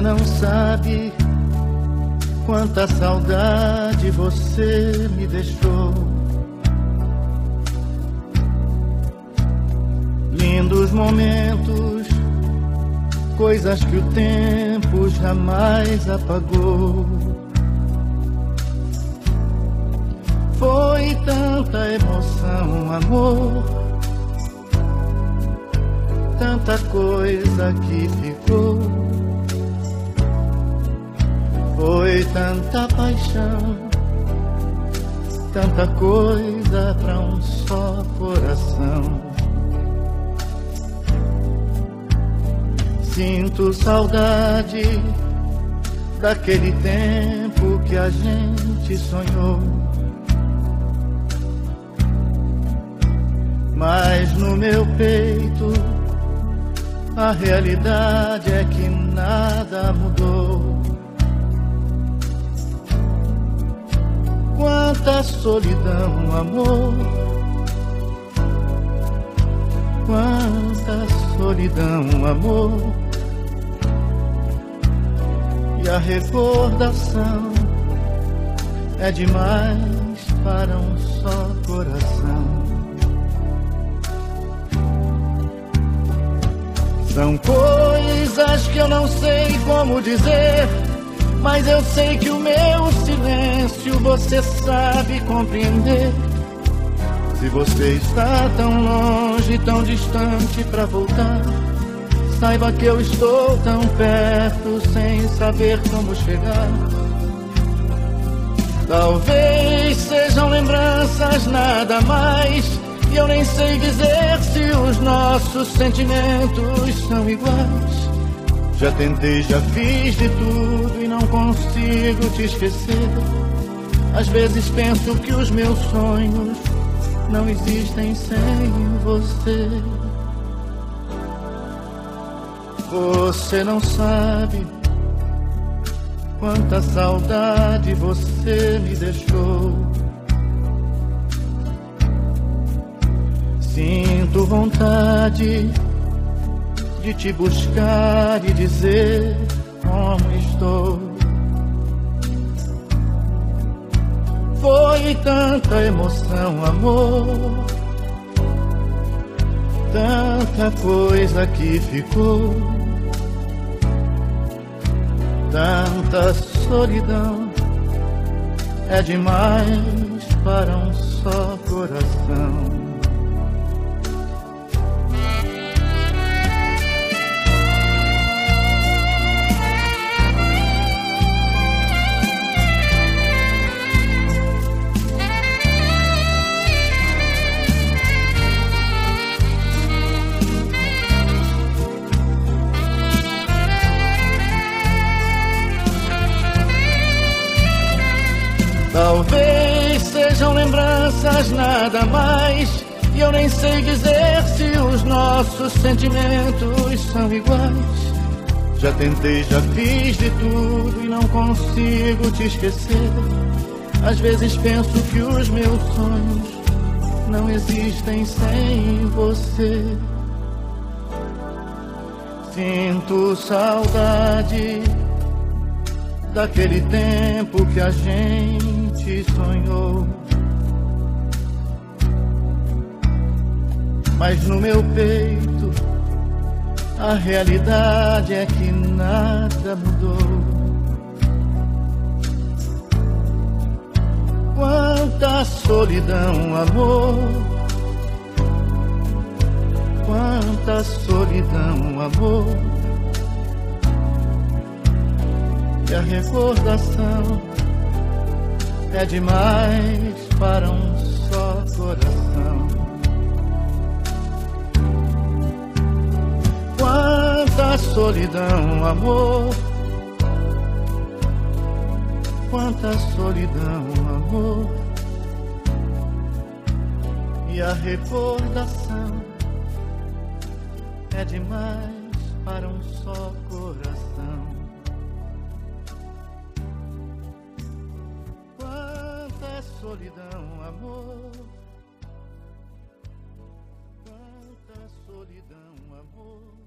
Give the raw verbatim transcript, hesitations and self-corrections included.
Você não sabe quanta saudade você me deixou. Lindos momentos, coisas que o tempo jamais apagou. Foi tanta emoção, amor, tanta coisa que ficou. Foi tanta paixão, tanta coisa pra um só coração. Sinto saudade daquele tempo que a gente sonhou. Mas no meu peito a realidade é que nada mudou. Quanta solidão, amor, quanta solidão, amor. E a recordação é demais para um só coração. São coisas que eu não sei como dizer, mas eu sei que o meu silêncio você sabe compreender. Se você está tão longe, tão distante pra voltar, saiba que eu estou tão perto sem saber como chegar. Talvez sejam lembranças, nada mais, e eu nem sei dizer se os nossos sentimentos são iguais. Já tentei, já fiz de tudo e não consigo te esquecer. Às vezes penso que os meus sonhos não existem sem você. Você não sabe quanta saudade você me deixou. Sinto vontade de te buscar e dizer como estou. Foi tanta emoção, amor, tanta coisa que ficou, tanta solidão, é demais para um só coração. Talvez sejam lembranças, nada mais, e eu nem sei dizer se os nossos sentimentos são iguais. Já tentei, já fiz de tudo e não consigo te esquecer. Às vezes penso que os meus sonhos não existem sem você. Sinto saudade daquele tempo que a gente sonhou. Mas no meu peito a realidade é que nada mudou. Quanta solidão, amor, quanta solidão, amor. E a recordação é demais para um só coração. Quanta solidão, amor, quanta solidão, amor. E a recordação é demais para um só coração. Quanta solidão, amor, quanta solidão, amor.